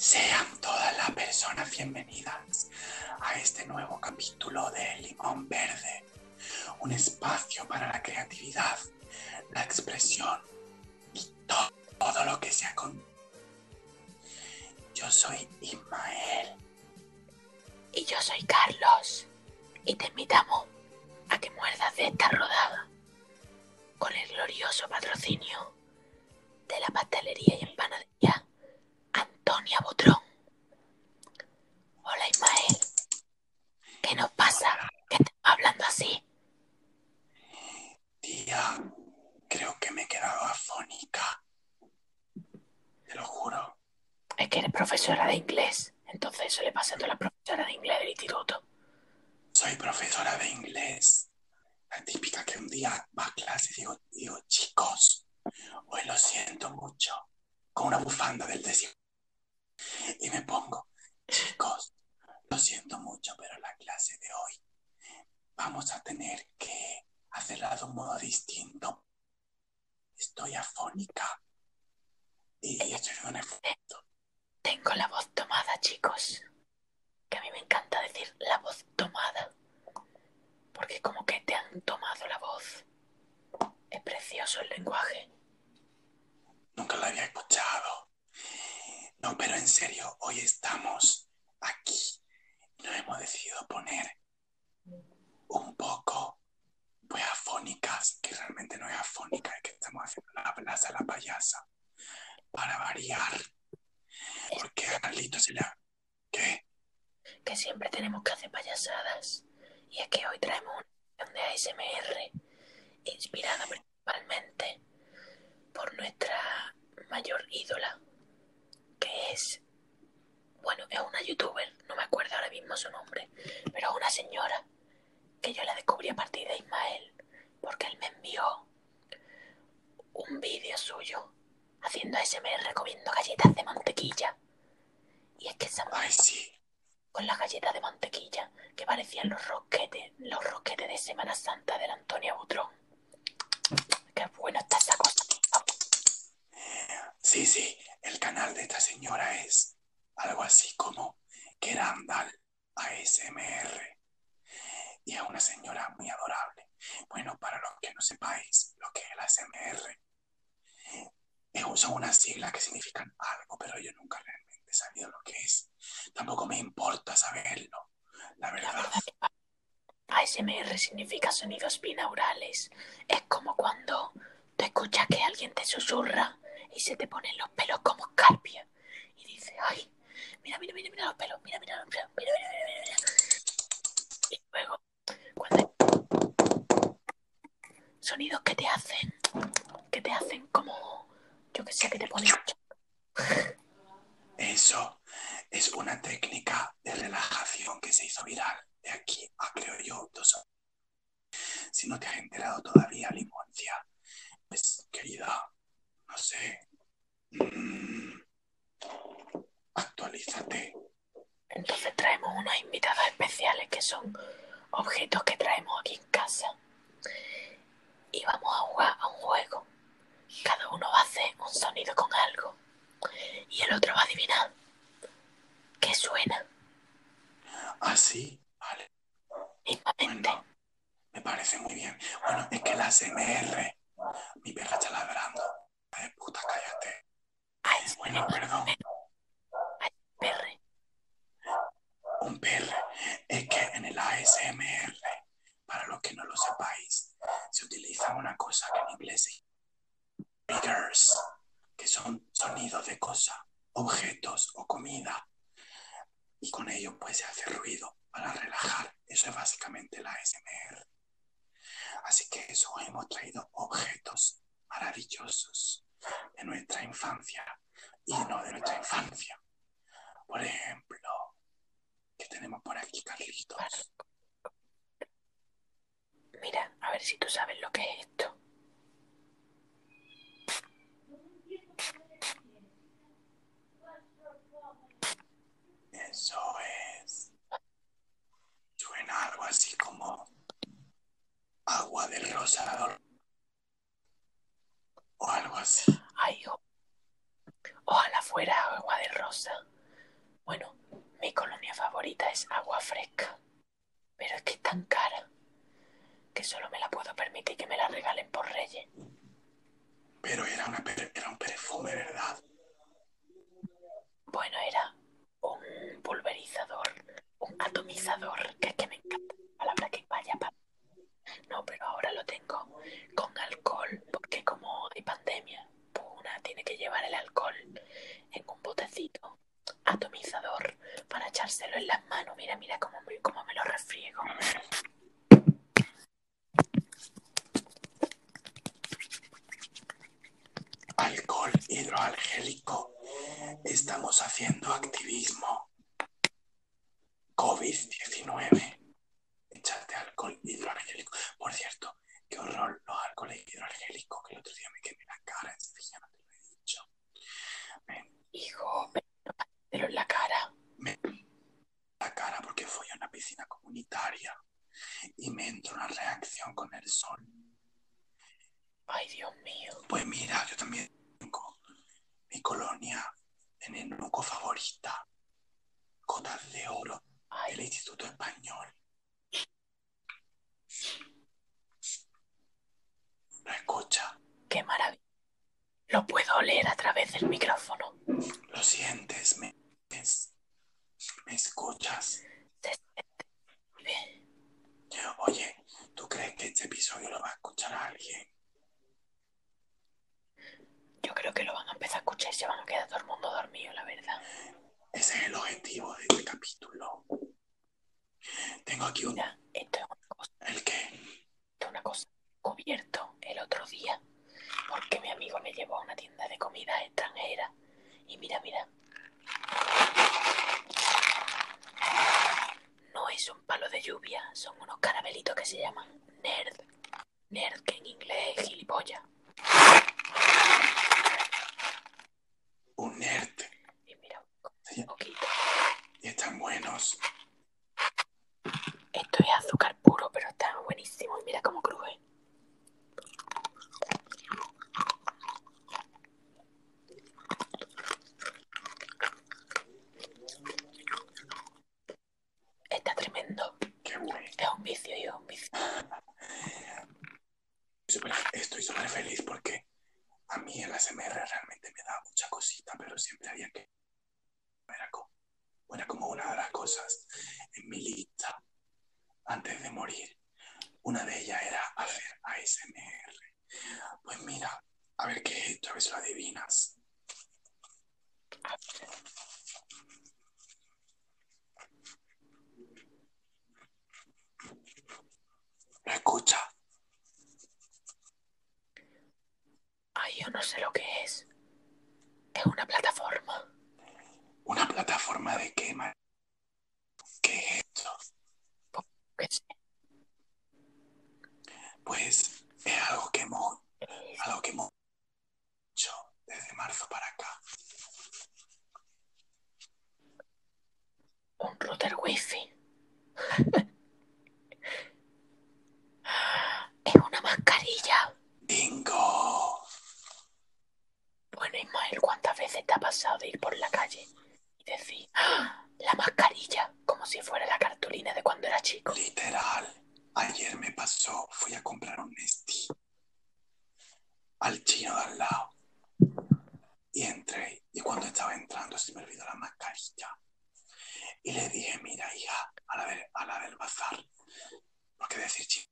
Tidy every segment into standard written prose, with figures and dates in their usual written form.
Sean todas las personas bienvenidas a este nuevo capítulo de Limón Verde, un espacio para la creatividad, la expresión y todo lo que sea con... Yo soy Ismael. Y yo soy Carlos, y te invitamos a que muerdas de esta rodada con el glorioso patrocinio de la pastelería y empanadería Antonia Butrón. Hola Ismael, ¿qué nos pasa? ¿Qué estás hablando así? Tía, creo que me he quedado afónica. Te lo juro. Es que eres profesora de inglés, entonces eso le pasa a todas las profesoras de inglés del instituto. Soy profesora de inglés. La típica que un día va a clase y digo, chicos, hoy lo siento mucho, con una bufanda del desierto. Y me pongo, chicos, lo siento mucho, pero la clase de hoy vamos a tener que hacerla de un modo distinto. Estoy afónica y estoy haciendo un esfuerzo. Tengo la voz tomada, chicos. Que a mí me encanta decir la voz tomada. Porque como que te han tomado la voz. Es precioso el lenguaje. Nunca lo había escuchado. No, pero en serio, hoy estamos aquí y nos hemos decidido poner un poco pues afónicas, que realmente no es afónica, es que estamos haciendo la plaza la payasa para variar. Porque a Carlito se le ha... ¿Qué? Que siempre tenemos que hacer payasadas. Y es que hoy traemos una canción de ASMR inspirada principalmente por nuestra mayor ídola, que es, bueno, es una youtuber, no me acuerdo ahora mismo su nombre, pero es una señora que yo la descubrí a partir de Ismael, porque él me envió un vídeo suyo haciendo ASMR comiendo galletas de mantequilla. Y es que esa mujer, Ay, sí. con las galletas de mantequilla que parecían los rosquetes de Semana Santa de la Antonia Butrón. Qué bueno está esa cosa. Sí, el canal de esta señora es algo así como Kerandal ASMR. Y es una señora muy adorable. Bueno, para los que no sepáis lo que es el ASMR, son unas siglas que significan algo, pero yo nunca realmente he sabido lo que es. Tampoco me importa saberlo, la verdad. La verdad que ASMR significa sonidos binaurales. Es como cuando tú escuchas que alguien te susurra y se te ponen los pelos como escarpia. Y dices, ay, mira los pelos, mira los pelos, mira. Y luego, cuando hay sonidos que te hacen como, yo que sé, que te ponen... Eso es una técnica de relajación que se hizo viral de aquí a, creo yo, 2 años. Si no te has enterado todavía, Limoncia, pues, querida, no sé, actualízate. Entonces traemos unos invitados especiales que son objetos que traemos aquí en casa. Y vamos a jugar a un juego. Cada uno va a hacer un sonido con algo. Y el otro va a adivinar qué suena. ¿Ah, sí? Vale. Bueno, me parece muy bien. Bueno, es que la ASMR, mi perra está ladrando. Puta, cállate. Bueno, perdón. Perre. Un perre. Es que en el ASMR, para los que no lo sepáis, se utiliza una cosa que en inglés se llama triggers, que son sonidos de cosas, objetos o comida. Y con ello pues se hace ruido para relajar. Eso es básicamente el ASMR. Así que eso hoy hemos traído objetos maravillosos de nuestra infancia y no de nuestra infancia. Por ejemplo, ¿qué tenemos por aquí, Carlitos? Mira, a ver si tú sabes lo que es esto. Eso es. Suena algo así como agua de rosador o algo así. Ay, ojalá fuera agua de rosa. Bueno, mi colonia favorita es Agua Fresca, pero es que es tan cara que solo me la puedo permitir que me la regalen por Reyes. Pero era un perfume, ¿verdad? Bueno, era un pulverizador, un atomizador, que es que me encanta la palabra que vaya para... No, pero ahora lo tengo con alcohol, porque como hay pandemia, pues una tiene que llevar el alcohol en un botecito atomizador para echárselo en las manos. Mira, mira cómo me lo refriego. A ver. Alcohol hidroalgélico. Estamos haciendo activismo. COVID-19. Échate alcohol hidroalgélico. Por cierto, qué horror los alcoholes hidroalgélicos, que el otro día me quemé la cara, en Sevilla, no te lo he dicho. Hijo, pero en la cara. Me la cara porque fui a una piscina comunitaria y me entró una reacción con el sol. Ay, Dios mío. Pues mira, yo también tengo mi colonia en el nuco favorita, Gotas de Oro, del Instituto Español. ¿Lo escucha? Qué maravilla. Lo puedo oler a través del micrófono. ¿Lo sientes? ¿Me escuchas? Oye, ¿tú crees que este episodio lo va a escuchar a alguien? Yo creo que lo van a empezar a escuchar y se van a quedar todo el mundo dormido, la verdad. Ese es el objetivo de este capítulo. Tengo aquí un... Mira, esto es una cosa. ¿El qué? Esto es una cosa cubierto el otro día porque mi amigo me llevó a una tienda de comida extranjera. Y mira, mira. No es un palo de lluvia, son unos caramelitos que se llaman Nerd. Nerd, que en inglés es gilipollas. Un nerd. Y mira, un poquito. Y están buenos. Esto es azúcar puro, pero está buenísimo. Y mira cómo cruje. Está tremendo. Qué bueno. Es un vicio, hijo, un vicio. Estoy súper feliz porque a mí el ASMR realmente me da mucha cosita, pero siempre había que... Era como una de las cosas en mi lista antes de morir. Una de ellas era hacer ASMR. Pues mira, a ver qué es esto, a ver si lo adivinas. ¿Lo escucha? Ay, yo no sé lo que es. Es una plataforma. ¿Una plataforma de qué? ¿Qué es esto? ¿Qué sé? Pues es algo que hemos hecho desde marzo para acá. Un router wifi. Es una mascarilla. ¡Bingo! Bueno, Ismael, ¿cuántas veces te ha pasado de ir por la calle y decir ¡ah! La mascarilla, como si fuera la cartulina de cuando era chico? Literal. Ayer me pasó, fui a comprar un Nestí al chino de al lado. Y entré, y cuando estaba entrando se me olvidó la mascarilla. Y le dije, mira, hija, a la del bazar, porque decir chino,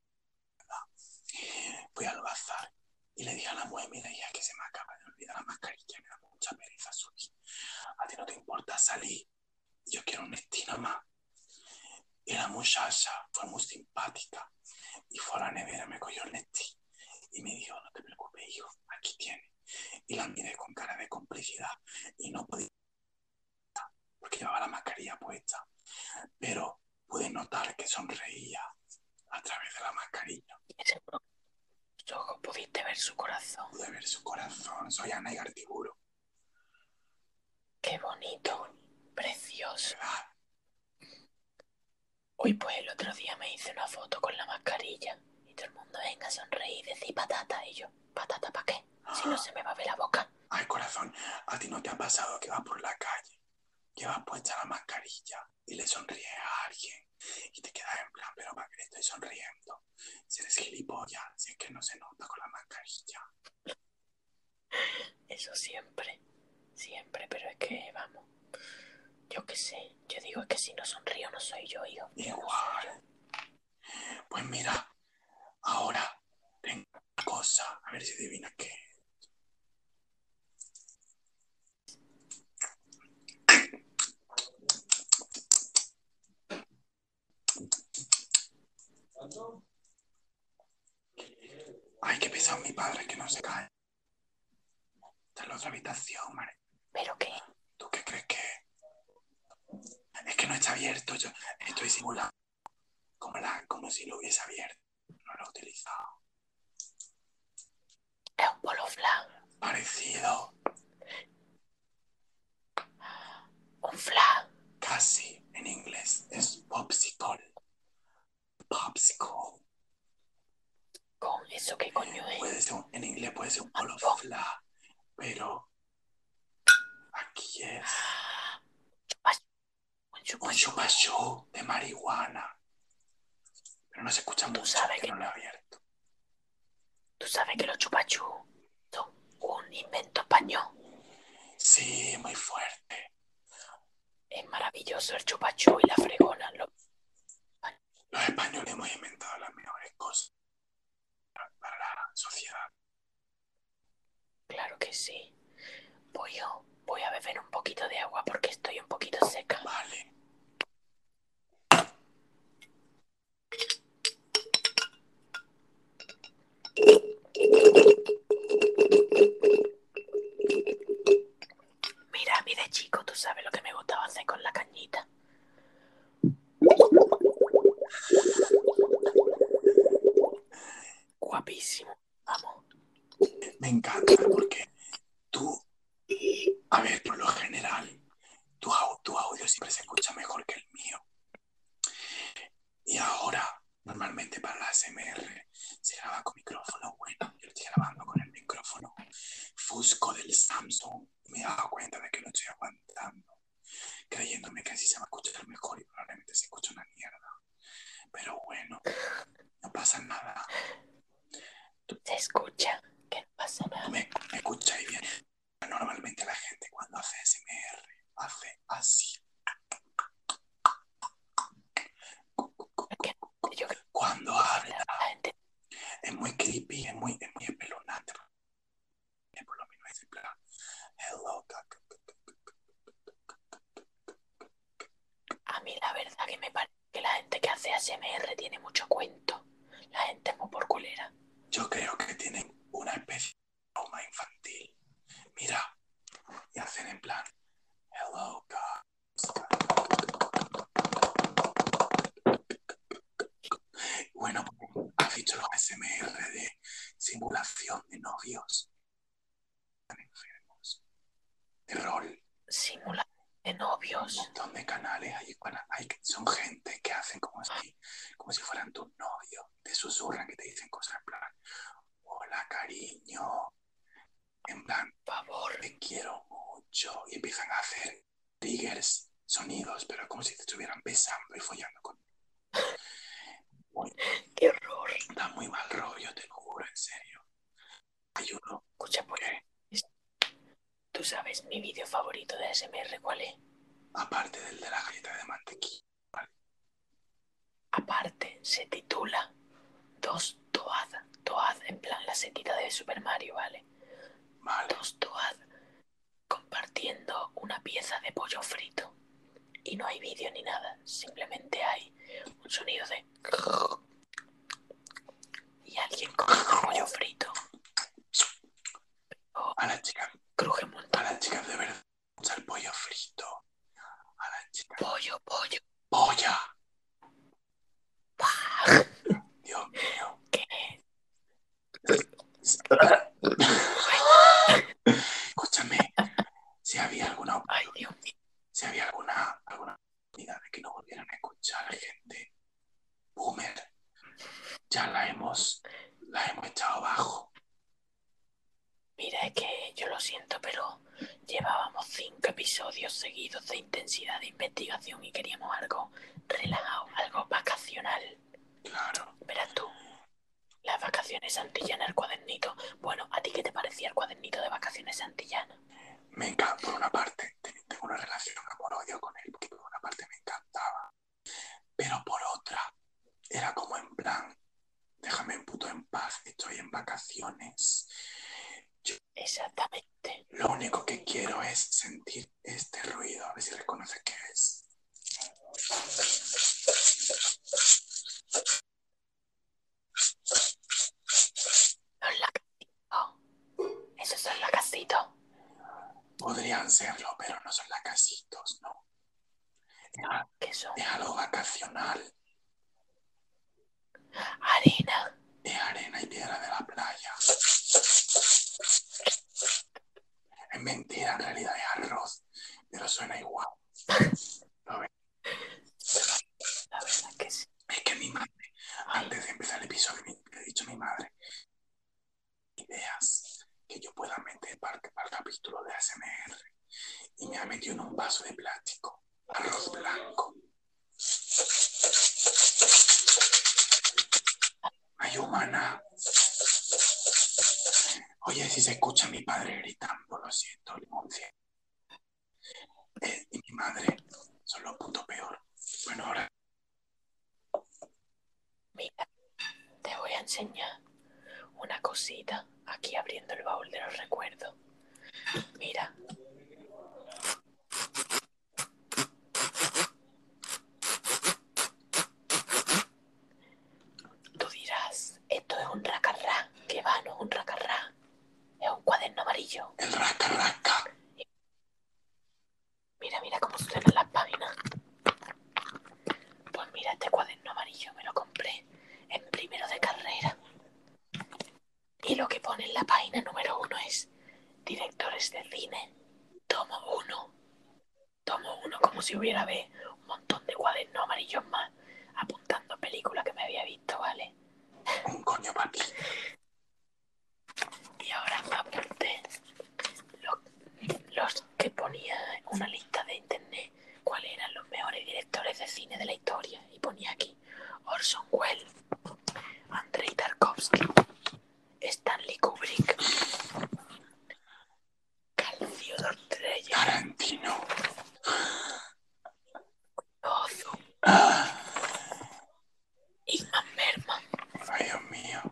fui al bazar y le dije a la mujer, mira, hija, que se me acaba de olvidar la mascarilla, me da mucha pereza subir. A ti no te importa salir, yo quiero un Nestí más. Y la muchacha fue muy simpática y fue a la nevera, me cogió el Nestí y me dijo, no te preocupes, hijo, aquí tienes. Y la miré con cara de complicidad y no podía, porque llevaba la mascarilla puesta, pero pude notar que sonreía a través de la mascarilla. Y seguro que tus ojos pudiste ver su corazón. Pude ver su corazón, soy Ana Igartiburu. Qué bonito, precioso. ¿Verdad? Hoy pues el otro día me hice una foto con la mascarilla y todo el mundo venga a sonreír y decir patata. Y yo, ¿patata para qué? Si no se me va a ver la boca. Ay, corazón, ¿a ti no te ha pasado que vas por la calle llevas puesta la mascarilla y le sonríes a alguien y te quedas en plan, pero ¿para qué le estoy sonriendo? Si eres gilipollas, si es que no se nota con la mascarilla. Eso siempre, pero es que, vamos, yo qué sé, yo digo que si no sonrío no soy yo, hijo. Igual. Pues mira, ahora tengo una cosa, a ver si adivinas qué. Ay, qué pesado mi padre, que no se cae. Está en la otra habitación, Mari. ¿Pero qué? ¿Tú qué crees que es? Es que no está abierto, yo estoy simulando como si lo hubiese abierto. No lo he utilizado. Es un polo flan. Parecido. Un flan. Casi en inglés es popsicle. Popsicle. ¿Con eso qué coño es? Puede ser en inglés puede ser un polo fla, pero aquí es un chupachú de marihuana. Pero no se escucha mucho, que no lo he abierto. ¿Tú sabes que los chupachú son un invento español? Sí, muy fuerte. Es maravilloso el chupachú y la fregona. Los españoles hemos inventado las mejores cosas para la sociedad. Claro que sí. Voy a beber un poquito de agua porque estoy un poquito seca. Vale. Mira, a mí de chico, tú sabes lo que me gustaba hacer con la cañita. Guapísimo. Vamos. Me encanta porque tú, a ver, por lo general, tu audio siempre se escucha mejor que el mío. Y ahora, normalmente para la ASMR, se graba con micrófono bueno. Yo lo estoy grabando con el micrófono Fusco del Samsung. Me he dado cuenta de que lo estoy aguantando, creyéndome que así se va a escuchar mejor y probablemente se escucha una mierda. Pero bueno, no pasa nada. Se escucha, que no pasa nada. Me escucháis bien. Normalmente la gente cuando hace ASMR hace así. Cuando habla es muy creepy, es muy espeluznante. Por lo menos es en plan, hello. A mí la verdad que me parece que la gente que hace ASMR tiene mucho cuento. La gente es muy porculera. Yo creo que tienen una especie de trauma infantil. Mira, y hacen en plan, hello, guys. Bueno, has dicho los ASMR de simulación de novios. Están enfermos. De rol. Simulación de novios. Un montón de canales. Son gente que hacen como si fueran tus novios. Te susurran, que te dicen cosas en plan, hola, cariño. En plan, por favor, te quiero mucho. Y empiezan a hacer triggers, sonidos, pero como si te estuvieran besando y follando con. ¡Qué horror! Da muy mal rollo, te lo juro, en serio. Hay uno. Escucha, pues, ¿tú sabes mi vídeo favorito de ASMR cuál es? Aparte del de la galleta de mantequilla. ¿Vale? Aparte, se titula Dos Toad. Toad, en plan la setita de Super Mario, ¿vale? Vale. Dos Toad compartiendo una pieza de pollo frito. Y no hay vídeo ni nada, simplemente hay un sonido de... y alguien comiendo pollo frito. A la chica. Cruje un montón. A la chica de verdad. Usa el pollo frito. A la chica. Pollo. ¡Polla! Dios mío. ¿Qué? Escúchame. Si había alguna. Ay, Dios mío. Si había alguna oportunidad de que no volvieran a escuchar a gente boomer, ya la hemos echado abajo. Mira, es que yo lo siento, pero llevábamos 5 episodios episodios seguidos de intensidad de investigación y queríamos algo relajado, algo vacacional. Claro. Verás tú, las vacaciones antillanas, el cuadernito. Bueno, ¿a ti qué te parecía el cuadernito de vacaciones antillanas? Me encanta, por una parte, tengo una relación amor-odio con él, porque por una parte me encantaba, pero por otra, era como en plan, déjame en puto en paz, estoy en vacaciones. Exactamente. Lo único que quiero es sentir este ruido, a ver si reconoce qué es. Los lacasitos. Esos son lacasitos. Podrían serlo, pero no son lacasitos, no. ¿Qué son? Es algo vacacional. Arena. Es arena y piedra de la playa. Es mentira, en realidad es arroz, pero suena igual. ¿Lo ves? La verdad que sí. Es que mi madre, Ay, antes de empezar el episodio, me ha dicho mi madre, ideas que yo pueda meter para el capítulo de ASMR. Y me ha metido en un vaso de plástico arroz blanco. Ay, humana. Oye, si se escucha a mi padre gritando, lo siento, Limoncien. Y mi madre son los puntos peor. Bueno, ahora. mira, te voy a enseñar una cosita aquí abriendo el baúl de los recuerdos. Mira. Tú dirás, esto es un racarrá. Que va, no es un racarrá. Es un cuaderno amarillo. El rasca rasca. Mira, mira cómo suenan las páginas. Pues mira, este cuaderno amarillo me lo compré en primero de carrera. Y lo que pone en la página número 1 es directores de cine, tomo 1. Tomo 1 como si hubiera un montón de cuadernos amarillos más apuntando películas que me había visto, ¿vale? Un coño para ti. Y ahora apunté los que ponía en una lista de internet cuáles eran los mejores directores de cine de la historia. Y ponía aquí Orson Welles, Andrei Tarkovsky, Stanley Kubrick, Carl Theodor Dreyer, Tarantino. Ozu, Ingmar Bergman. Ay, Dios mío.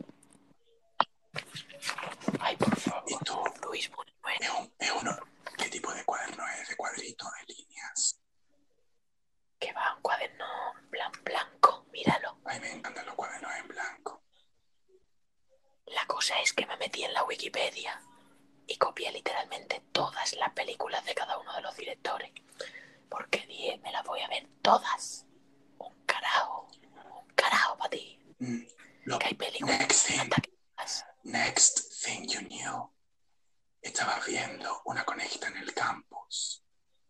Ay, por favor. ¿Y tú? Luis Buñuel. Es uno. ¿Qué tipo de cuaderno es? ¿De cuadrito, de líneas? Que va un cuaderno blanco, míralo. Ay, me encantan los cuadernos en blanco. La cosa es que me metí en la Wikipedia y copié literalmente todas las películas de cada uno de los directores. Porque dije, me las voy a ver todas. Un carajo para ti. Que hay películas hasta que... Next thing you knew. Estaba viendo Una conejita en el campus.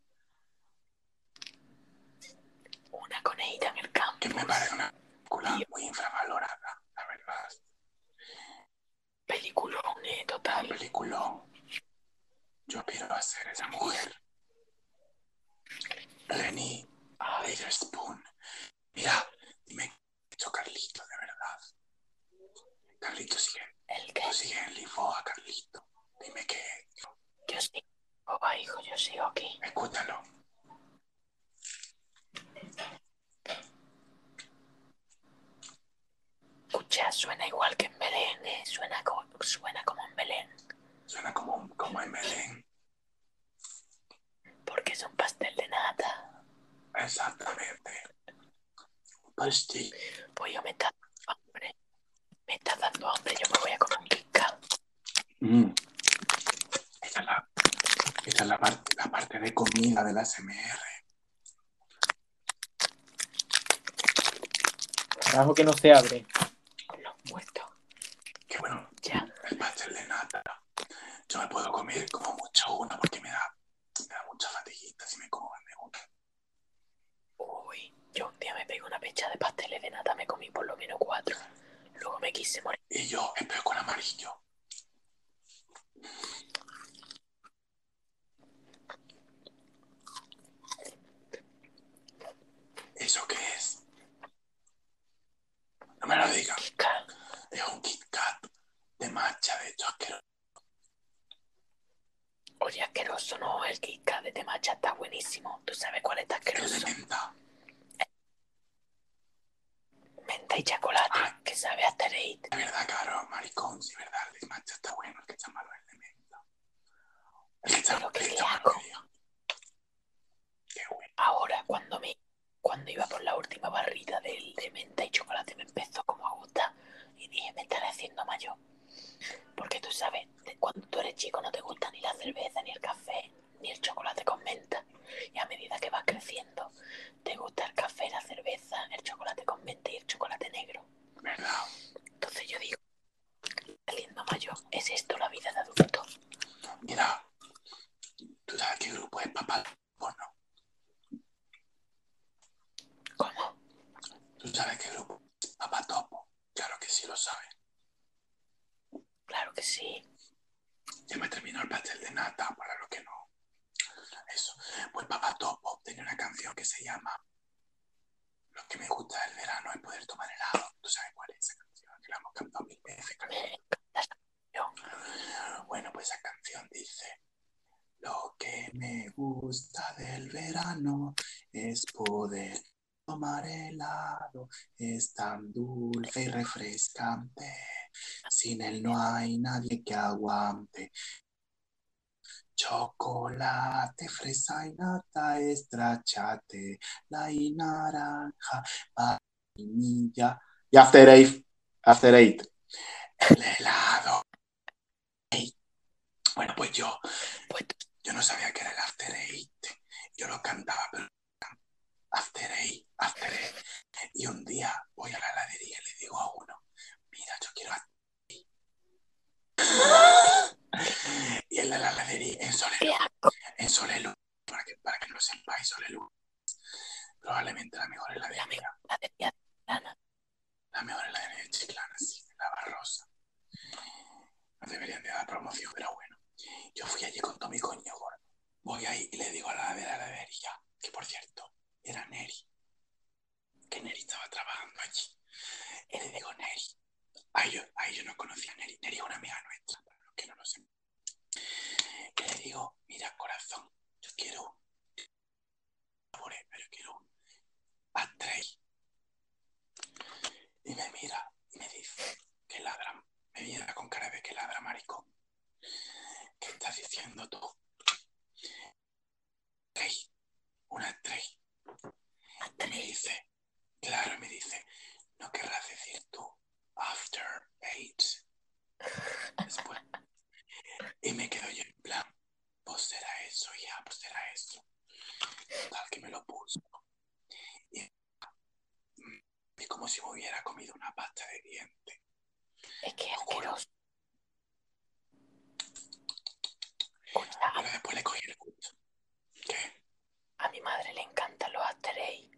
Una conejita en el campus. Que me parece una película muy infravalorada, la verdad. Peliculón, total. Un peliculón. Yo aspiro a ser esa mujer. Renée Witherspoon. Mira, dime qué ha hecho Carlito, de verdad. Carlito sigue. ¿El qué? Tú sigues en Lisboa, Carlito. Dime qué. Yo sigo, papá, hijo, yo sigo aquí. Escúchalo. Escucha, suena igual que en Belén, ¿eh? Suena como en Belén. Suena como en Belén. Porque es un pastel de nata. Exactamente. Pues sí. Pues yo me está dando hambre. Me está dando hambre, yo me voy a comer un Kit Kat. Esta es la parte de comida de la SMR. Carajo que no se abre. Los muertos. Qué bueno. Ya. El pastel de nata. Yo me puedo comer como mucho uno porque me da mucha fatiguita si me como más de uno. Uy, yo un día me pegué una pecha de pasteles de nata, me comí por lo menos 4. Luego me quise morir. Y yo empecé con amarillo. de matcha, de hecho, asqueroso. Oye, asqueroso, no, el Kit Kat de matcha está buenísimo. ¿Tú sabes cuál está El de asqueroso? menta. Menta y chocolate, Ay, que sabe a Eight. de verdad, caro, maricón, sí, verdad, el de matcha está bueno, el que está malo es el de menta. El que está Pero qué malo, asco. que diga. Qué bueno. Ahora, cuando iba por la última barrita del de menta y chocolate, me empezó como a gustar. Y dije, me estaré haciendo mayor. Porque tú sabes, cuando tú eres chico no te gusta ni la cerveza, ni el café, ni el chocolate con menta. Y a medida que vas creciendo, te gusta el café, la cerveza, el chocolate con menta y el chocolate negro. ¿Verdad? Entonces yo digo, saliendo mayor, ¿es esto la vida de adulto? Mira, ¿tú sabes qué grupo es Papá? Bueno, ¿Cómo? ¿tú sabes qué grupo es Papá Topo? Claro que sí lo sabes. Claro que sí. Ya me terminó el pastel de nata, para los que no. Eso. Pues Papá Topo tenía una canción que se llama Lo que me gusta del verano es poder tomar helado. ¿Tú sabes cuál es esa canción? Que la hemos cantado 1000 veces. Me encanta esa canción. Bueno, pues esa canción dice: lo que me gusta del verano es poder tomar helado. Es tan dulce y refrescante. Sin él no hay nadie que aguante. Chocolate, fresa y nata, estrachate, la y naranja, vainilla y After Eight. After Eight. El helado. Bueno, pues yo Pues no sabía que era el After Eight. Yo lo cantaba, pero After Eight, After Eight. Y un día voy a la heladería y le digo a uno: mira, yo quiero After Eight. Y en la heladería, qué en Solelu, para que no lo sepáis, Solelu, probablemente la mejor heladería. La mejor heladería de Chiclana, sí, la Barrosa. No deberían de dar promoción, pero bueno. Yo fui allí con todo mi coño gordo. Voy ahí y le digo a la de la heladería, que por cierto, era Neri, que Neri estaba trabajando allí. Y le digo: Neri, ahí yo no conocía a Neri. Neri es una amiga nuestra, para los que no lo sepan. Y le digo: mira, corazón, yo quiero un pero quiero un Astray. Y me mira y me dice que ladra. Me mira con cara de que ladra, maricón. ¿Qué estás diciendo tú? Astray, una Astray. Y me dice, claro, me dice: ¿no querrás decir tú After Eight? Después. Y me quedo yo en plan: pues será eso, ya, pues será eso. Total, que me lo puso. Y como si me hubiera comido una pasta de dientes. Es que es Juro. asqueroso. Escucha, Pero después le cogí el gusto. ¿Qué? a mi madre le encantan los After Eight.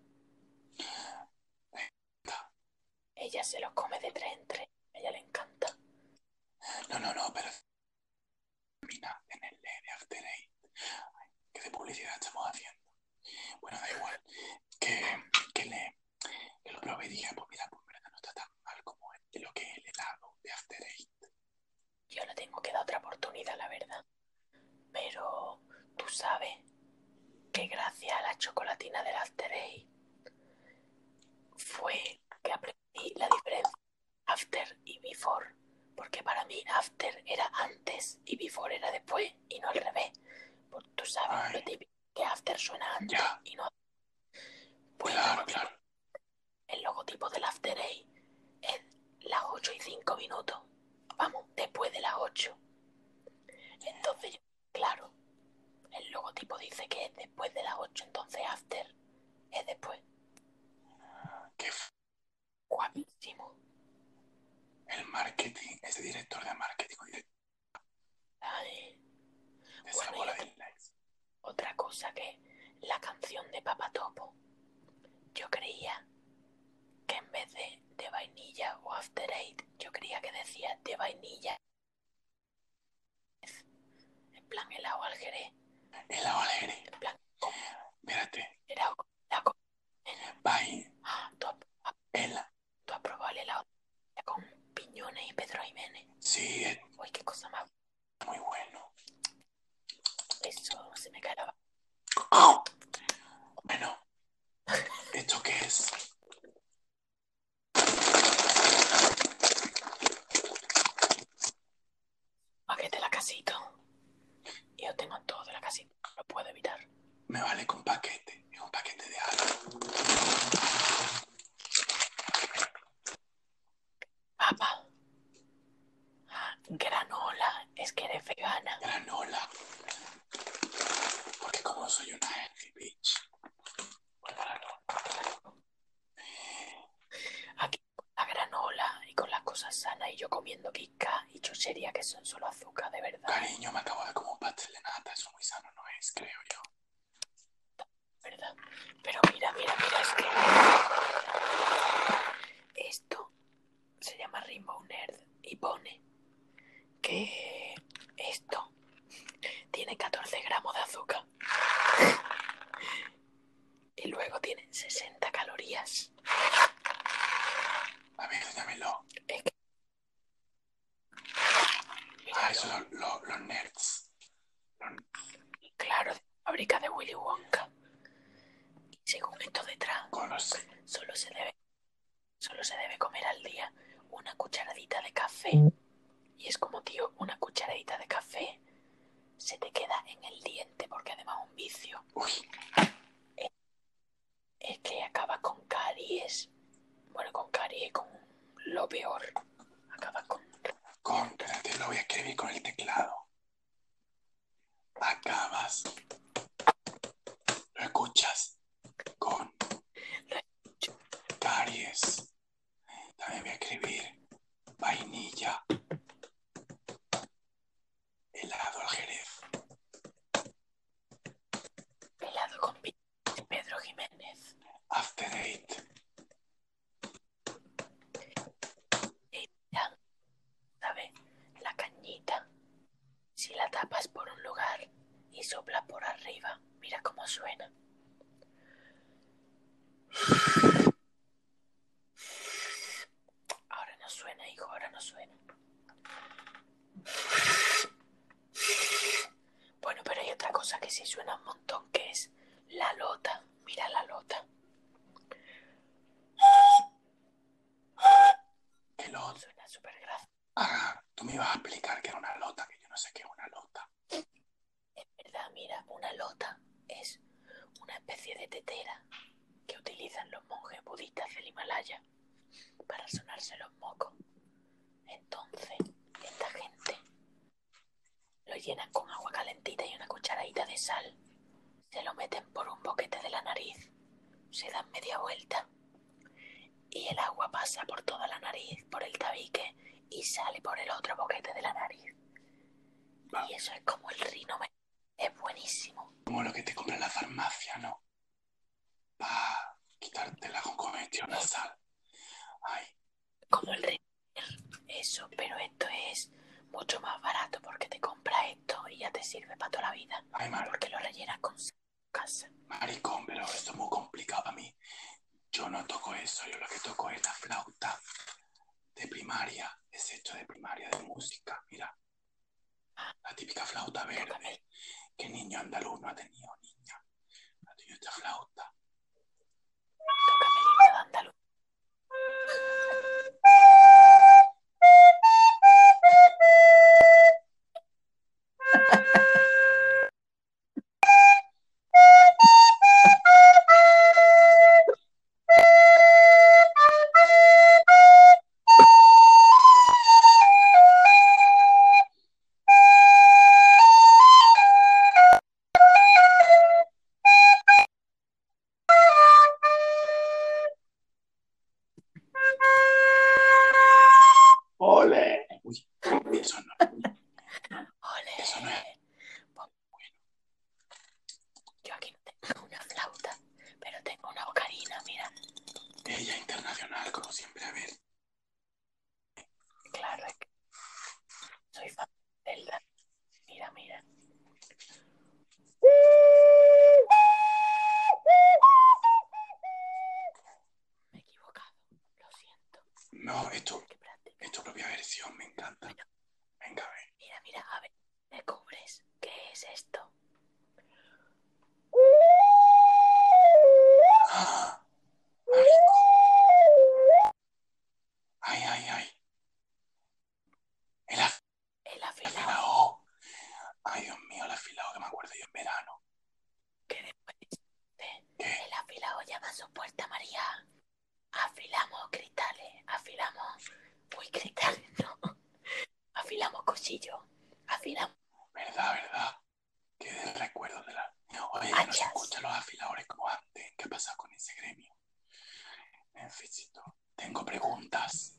Ella se los come de 3 en 3. A ella le encanta. No, pero termina en el de After Eight. ¿Qué de publicidad estamos haciendo? Bueno, da igual. Que lo probé y dije: pues mira, pues verdad no está tan mal como lo que es el helado de After Eight. Yo le tengo que dar otra oportunidad, la verdad. Pero tú sabes que gracias a la chocolatina del After Eight fue que aprendí la diferencia After y Before. Porque para mí After era antes y Before era después y no al revés. Pues tú sabes, Ay, lo típico que After suena antes ya, y no. Pues claro, claro. el logotipo del After Eight es las 8:05. Vamos, después de las 8. Entonces, claro, el logotipo dice que es después de las 8, entonces After es después. Que Guapísimo. el marketing, ese director de marketing de Ay. esa Bueno, y bola de likes. otra cosa que la canción de Papatopo, yo creía que en vez de vainilla o After Eight, yo creía que decía de vainilla. En plan helado al jerez. Helado al jerez. En plan, Espérate. helado Bye. ¿Tú has probado el helado con piñones y Pedro Jiménez? Sí, es Uy, qué cosa más. muy bueno. Eso se me cae la baba. ¡Au! Bueno, ¿esto qué es? Paquete la casito. Yo tengo todo de la casita. No lo puedo evitar. Me vale con paquete. Es un paquete de algo. Papá. Granola. Es que eres vegana. Granola. Porque como soy una healthy bitch. Pues granola. Aquí con la granola y con las cosas sanas y yo comiendo Kika y chuchería que son solo azúcar, de verdad. Cariño, me acabo de comer un pastel de nata. Eso muy sano no es, creo yo. ¿Verdad? Pero mira, es que esto se llama Rainbow Nerd y pone que esto tiene 14 gramos de azúcar y luego tiene 60 calorías. A ver, dámelo. Es que, Ah, míralo, eso los nerds. claro, de fábrica de Willy Wonka. Y según esto detrás, Conoce. solo se debe comer al día una cucharadita de café. Y es como, tío, una cucharadita de café se te queda en el diente porque además es un vicio. Uy, Es que acaba con caries. Bueno, con caries y con lo peor. Acaba con... espérate, lo voy a escribir con el teclado. Acabas. ¿Lo escuchas? Con caries. También voy a escribir vainilla. Helado al jerez. Helado con Pedro Jiménez. After Eight. Y mira, ¿sabes? La cañita. Si la tapas por un lugar y soplas por arriba, mira cómo suena. Ahora no suena, hijo, ahora no suena. Bueno, pero hay otra cosa que sí suena un montón, que es la lota. Mira la lota. ¿Qué lo? Suena súper gracioso. Ah, tú me ibas a explicar que era una lota, que yo no sé qué es una lota. En verdad, mira, una lota es una especie de tetera que utilizan los monjes budistas del Himalaya para sonarse los mocos. Entonces, esta gente lo llenan con agua calentita y una cucharadita de sal. Se lo meten por un boquete de la nariz, se dan media vuelta y el agua pasa por toda la nariz, por el tabique y sale por el otro boquete de la nariz. Y eso es como el rino. Es buenísimo. Como lo que te compra en la farmacia, ¿no? Para quitarte la congestión nasal. Ay, Como el rino. Eso, pero esto es mucho más barato porque te compras esto y ya te sirve para toda la vida. ay, Porque lo rellenas con casa. maricón, pero esto es muy complicado para mí. Yo no toco eso, yo lo que toco es la flauta de primaria. Es esto de primaria de música, mira. La típica flauta verde. ¿Qué niño andaluz no ha tenido, niña? Ha tenido esta flauta. Tócame el himno de Andaluz. cuchillo. Afilamos ¿Verdad? Qué de recuerdo de la... Oye, ya no se hachas. escuchan los afiladores como antes. ¿Qué ha pasado con ese gremio? Necesito... Tengo preguntas.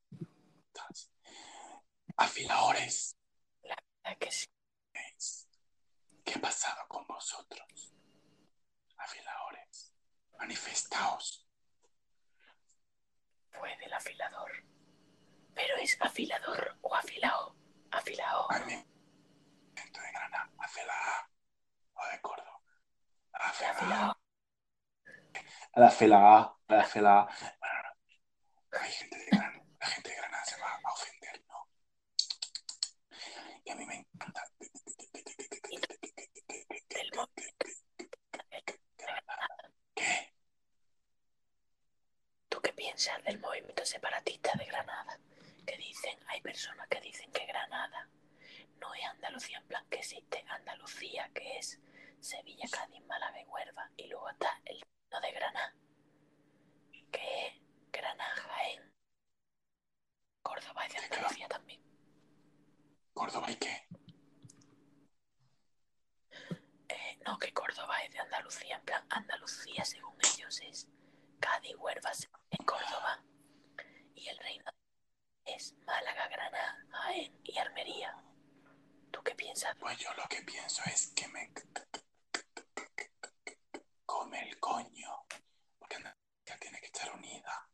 Afiladores, La verdad que sí. ¿qué ha pasado con vosotros? Afiladores, manifestaos. Fue del afilador. Pero es afilador o afilao. Afilao. A mí, gente de Granada, hacia la A o de Córdoba. Hacia la Afilao. A. La fela A, la fela A. Bueno, no. Hay gente de Granada. La gente de Granada se va a ofender, ¿no? Y a mí me encanta. Del movimiento. ¿Qué? ¿Tú qué piensas del movimiento separatista de Granada? Que dicen, hay personas que dicen que Granada no es Andalucía, en plan que existe Andalucía, que es Sevilla, Cádiz, Málaga y Huelva, y luego está el reino de Granada, que es Granada, Jaén, Córdoba y de Andalucía también. ¿Córdoba y qué? No, que Córdoba es de Andalucía, en plan Andalucía según ellos es Cádiz, Huelva, Sevilla y Córdoba, y el reino es Málaga, Granada, Jaén y Almería. ¿Tú qué piensas? Pues yo lo que pienso es que me come el coño. Porque Andalucía tiene que estar unida.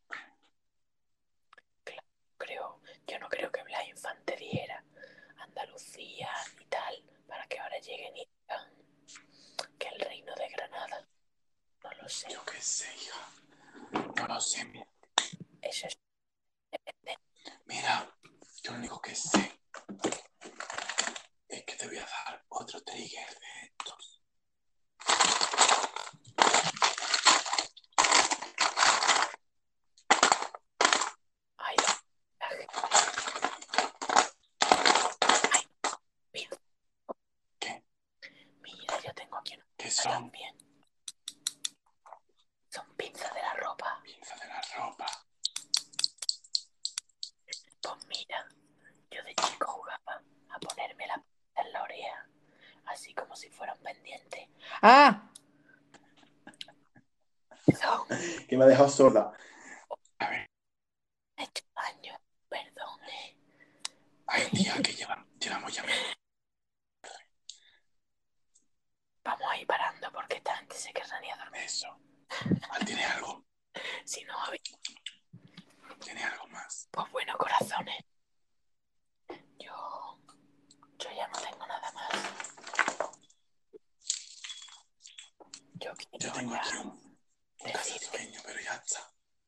Yo no creo que Blas Infante dijera Andalucía y tal, para que ahora lleguen y digan que el reino de Granada. No lo sé. Yo qué sé, hija. No lo sé. Eso es. Mira, yo lo único que sé es que te voy a dar otro trigger de estos. Ay, ay, mira. ¿Qué? Mira, yo tengo aquí una ¿Qué pinza son? también. Son pinzas de la ropa. Pinza de la ropa. Pues mira, yo de chico jugaba a ponerme la pinza en la oreja, así como si fuera un pendiente. ¡Ah! Perdón, Que me ha dejado sorda. A ver. he hecho daño. Perdón, Ay, tía, que llevamos ya medio. Vamos a ir parando porque esta gente se querrá ni a dormir. Eso. ¿Tienes algo? Si no, ¿Tienes algo más? pues bueno, corazones. Yo ya no tengo nada más. Yo quiero Yo tengo ya aquí un decir que sueño, pero ya está.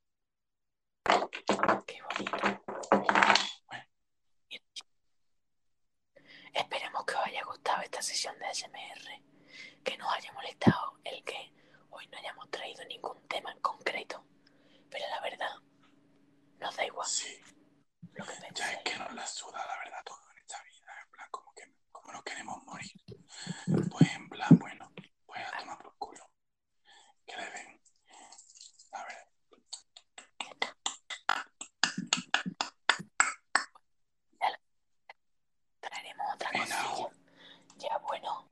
qué bonito. Bueno. Esperemos que os haya gustado esta sesión de ASMR. Que no os haya molestado el que hoy no hayamos traído ningún tema en concreto. Pero la verdad, nos da igual Sí. lo que Ya es penséis. que nos la suda, la verdad, todo en esta vida. En plan, como no queremos morir. Pues en plan, bueno, pues a tomar por culo. Que le den. A ver. Traeremos otra En cosilla. agua. Ya bueno,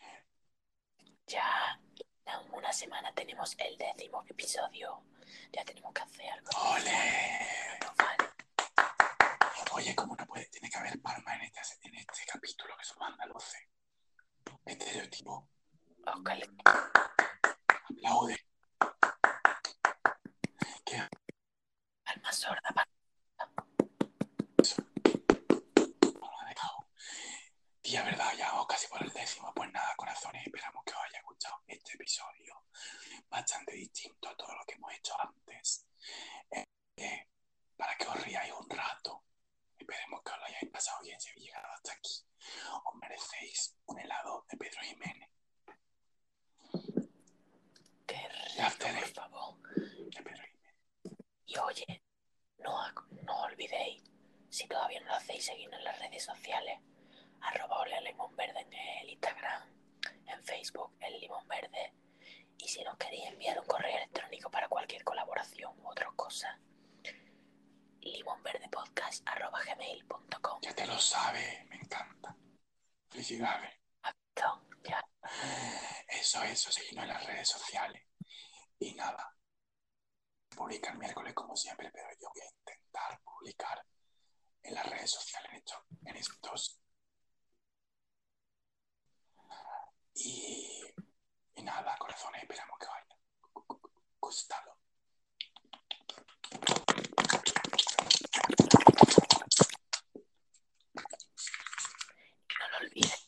ya en una semana tenemos el 10º episodio. Ya tenemos que hacer algo especial. ¡Ole! No vale. Oye, ¿cómo no puede? Tiene que haber palma en este capítulo que somos andaluces. Estereotipo. Oscar, Aplaude. ¿Qué? alma sorda para... Palma de cago. Tía, ¿verdad? Ya vamos casi por el 10º. Pues nada, corazones, esperamos que os haya gustado este episodio. Bastante distinto a todo lo que hemos hecho antes. Para que os riáis un rato. Esperemos que os lo hayáis pasado bien si habéis llegado hasta aquí. Os merecéis un helado de Pedro Jiménez. Qué Ya rico, por favor. De Pedro Jiménez. Y oye, no olvidéis, si todavía no lo hacéis, seguidnos en las redes sociales. @OleaLimonVerde en el Instagram, en Facebook, el Limón Verde. Y si nos queréis enviar un correo electrónico para cualquier colaboración u otras cosas, limonverdepodcast@gmail.com. Ya te lo sabes, me encanta. Felicidades. Ya. Eso, seguidnos en las redes sociales. Y nada, publica el miércoles como siempre, pero yo voy a intentar publicar en las redes sociales en estos. Y nada, corazones, esperamos que os haya gustado. No lo olvides.